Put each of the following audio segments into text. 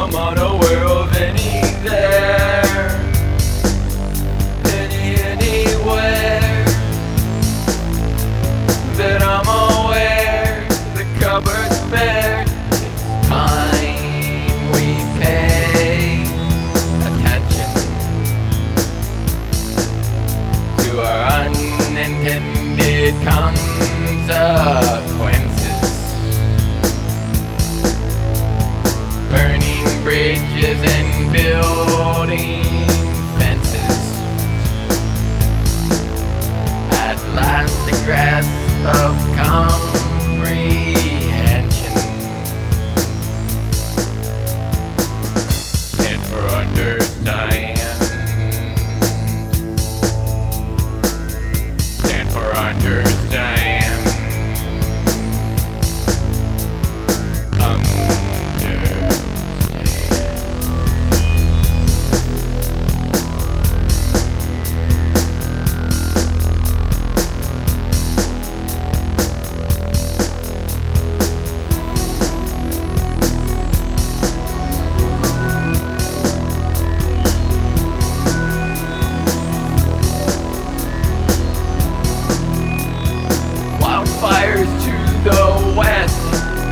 I'm unaware of any there, anywhere that I'm aware. The cupboard's bare. It's time we pay attention to our unintended consequences. Burning bridges and building fences. At last the grasp of comprehension. And for understand. Stand for understand. Wildfires to the west,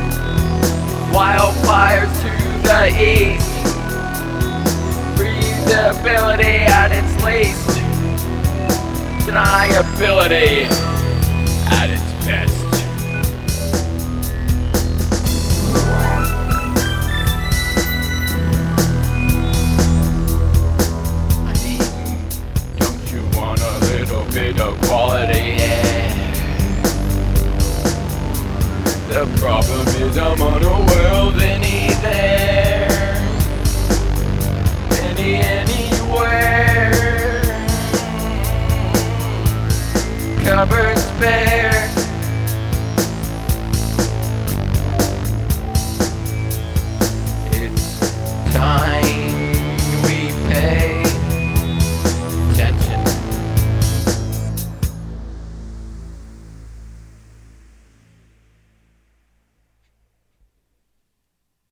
wildfires to the east. Breathability at its least, deniability at its best. I mean, don't you want a little bit of quality? The problem is I'm unaware of any there, anywhere. Cupboard space.